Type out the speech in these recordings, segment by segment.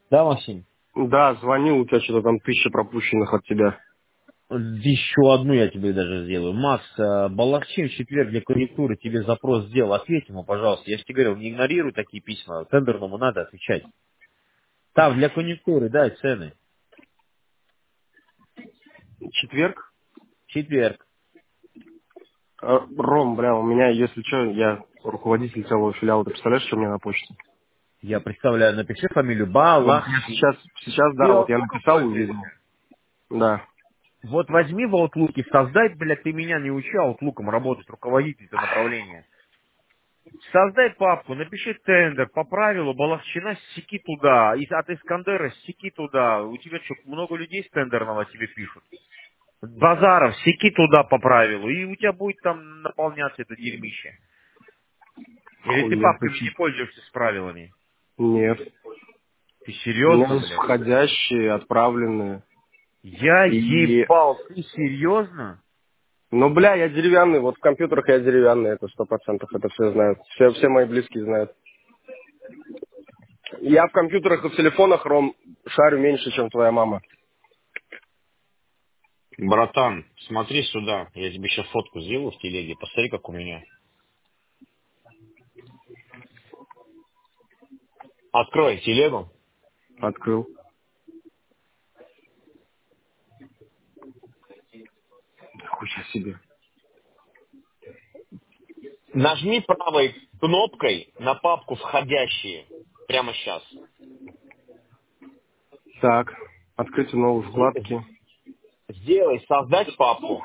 Да, Максим? Да, звонил, у тебя что-то там 1000 пропущенных от тебя. Еще одну я тебе даже сделаю. Макс, Балахчин в четверг для конъюнктуры тебе запрос сделал. Ответь ему, пожалуйста. Я же тебе говорил, не игнорируй такие письма. Тендерному надо отвечать. Там для конъюнктуры, дай цены. Четверг? Четверг. Ром, бля, у меня, если что, я руководитель целого филиала. Ты представляешь, что у меня на почте? Я представляю, напиши фамилию Вот я Балахчин. сейчас, Ты да, вот я аутлуком написал, увидел. пользуешься? Да. Вот возьми в аутлуке, создай, блядь, ты меня не учи аутлуком работать, руководитель это направления. Создай папку, напиши тендер, по правилу Балахчина секи туда, от Искандера секи туда. У тебя что, много людей с тендерного тебе пишут? Базаров, секи туда по правилу, и у тебя будет там наполняться это дерьмище. Или ты Хуй я папками хочу. не пользуешься с правилами? Нет. Ты У меня серьезно, есть блядь? входящие, отправленные. Я И... ебал, ты серьезно? Ну, бля, я деревянный. Вот в компьютерах я деревянный, это 100%. Это все знают. Все мои близкие знают. Я в компьютерах и в телефонах, Ром, шарю меньше, чем твоя мама. Братан, смотри сюда. Я тебе сейчас фотку сделаю в телеге. Посмотри, как у меня. Открой телегу. Открыл. Хуя себе. Нажми правой кнопкой на папку «Входящие». Прямо сейчас. Так, открыть новые вкладки. Сделай «Создать папку».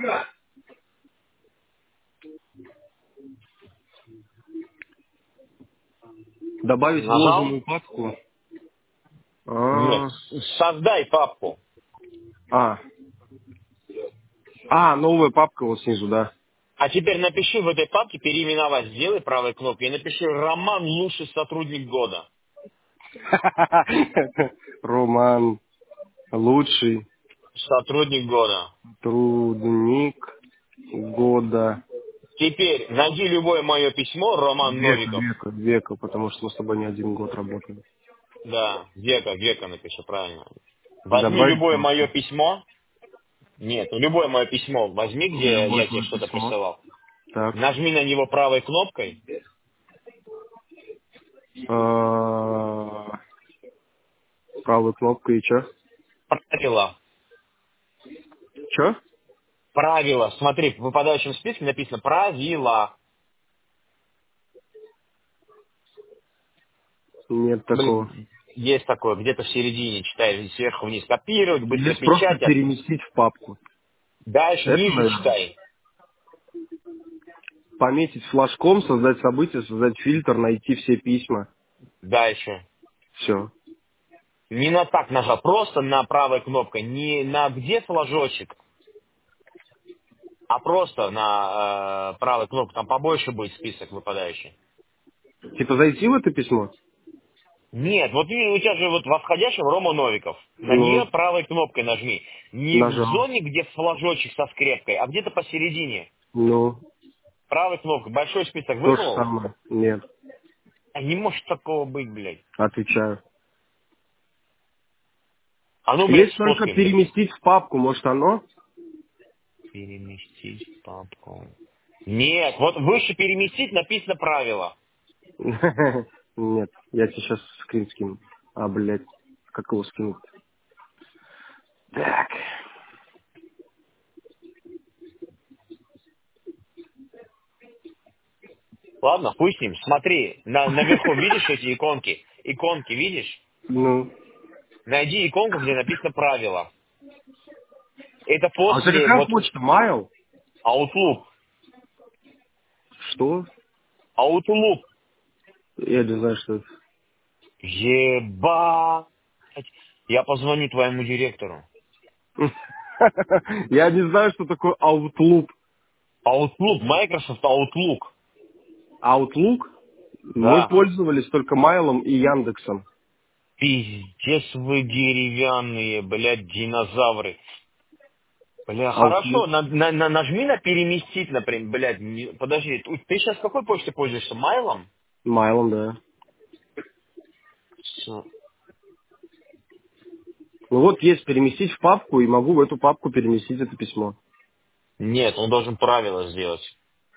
Добавить Нажал? вложенную папку. Нет. Создай папку. А, новая папка вот снизу, да. А теперь напиши в этой папке, переименовать, сделай правой кнопкой, и напиши «Роман лучший сотрудник года». Роман, лучший Сотрудник года. трудник года. Теперь найди любое мое письмо, Роман Новиков. Века, потому что мы с тобой не один год работаем. Да, века напиши, правильно. Возьми Добавить любое мое папку. письмо. Нет, любое мое письмо возьми, где Любое я тебе твое что-то письмо. присылал. Так. Нажми на него правой кнопкой. А, правой кнопкой и чё? Правила. Чё? Правила. Смотри, в выпадающем списке написано правила. Нет такого. Блин, есть такое, где-то в середине, читай сверху вниз. Копировать, быстро Здесь просто печать. переместить в папку. Дальше, Это, ниже наверное. читай. Пометить флажком, создать событие, создать фильтр, найти все письма. Дальше. Все. Не на так нажал, просто на правой кнопкой. Не на где флажочек, а просто на правой кнопке. Там побольше будет список выпадающий. Типа зайти в это письмо? Нет, вот у тебя же вот во входящем Рома Новиков. На нее Ну, правой кнопкой нажми. Не в нажал. зоне, где флажочек со скрепкой, а где-то посередине. Ну, Правой кнопкой. Большой список то же выплыл? самое. Нет, А не может такого быть, блядь. отвечаю. А ну, блядь, Есть только сфоткай мне. переместить в папку, может оно? Переместить папку. Нет, вот выше переместить написано правило. Нет, я тебе сейчас скрин скину. А, блядь, как его скинуть? Так. Ладно, хуй с ним. Смотри, наверху видишь эти иконки? Иконки видишь? Ну. Найди иконку, где написано правило. Это А у тебя после какая вот почта? Майл? Outlook. Что? Outlook. Я не знаю, что это. Ебать. Я позвоню твоему директору. Я не знаю, что такое Outlook. Outlook, Microsoft Outlook. Outlook? Мы Да. пользовались только Майлом и Яндексом. Пиздец вы деревянные, блядь, динозавры. Бля, Outlook. хорошо, нажми на переместить, например, блядь, подожди, ты сейчас какой почтой пользуешься, Майлом? Майлом, да. Ну вот есть переместить в папку, и могу в эту папку переместить это письмо. Нет, он должен правила сделать.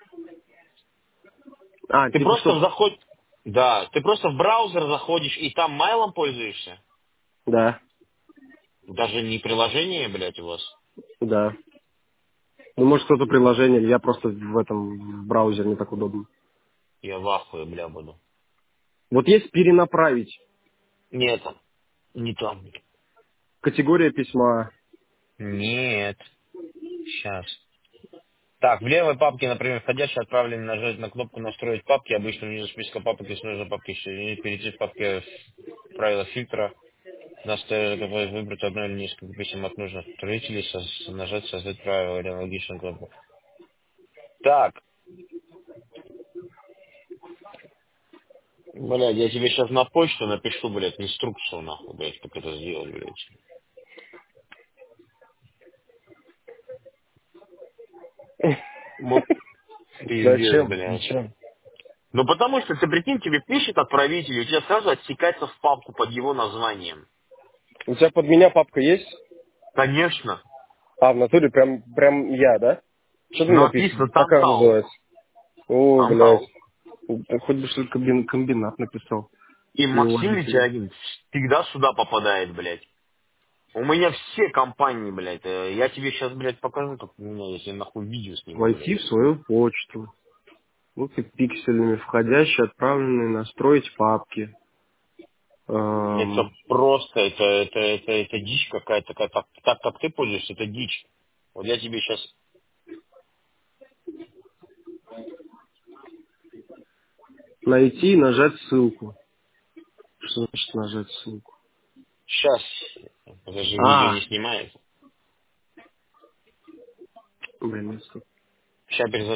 А, Ты типа просто что? заходишь... Да, ты просто в браузер заходишь и там майлом пользуешься. Да, Даже не приложение, блядь, у вас. да. Ну, может, кто-то приложение, или я просто в этом в браузере не так удобно. Я в ахуе, бля, буду. Вот есть перенаправить. Нет, не там. Категория письма. Нет. Сейчас. Так, в левой папке, например, входящий отправлен, нажать на кнопку «Настроить папки», обычно внизу списка папок, если нужно папки, перейти в папке правила фильтра, выбрать одно или несколько писем от нужных отправителей, нажать «Создать правила» или аналогичную кнопку. Так, блядь, я тебе сейчас на почту напишу, блядь, инструкцию, нахуй, блядь, как это сделать, блядь. Вот пиздец, Зачем? блядь. Зачем? Ну потому что, ты прикинь, тебе пишет отправитель, и у тебя сразу отсекается в папку под его названием. У тебя под меня папка есть? Конечно. А, в натуре прям я, да? Что там Написано написано? Как она Тантал. называется? О, блядь. Тантал. Да хоть бы что-то комбинат написал. И С его Максим водителем. Летягин всегда сюда попадает, блядь. У меня все компании, блядь. Я тебе сейчас, блядь, покажу, как у меня есть. Я нахуй видео сниму, блядь. Войти в свою почту. Вот и пикселями входящие, отправленные, настроить папки. Это просто, это дичь какая-то. Так, как ты пользуешься, это дичь. Вот я тебе сейчас... Найти и нажать ссылку. Что значит нажать ссылку? Сейчас. Подожди, видео А, не снимает. блин, Сейчас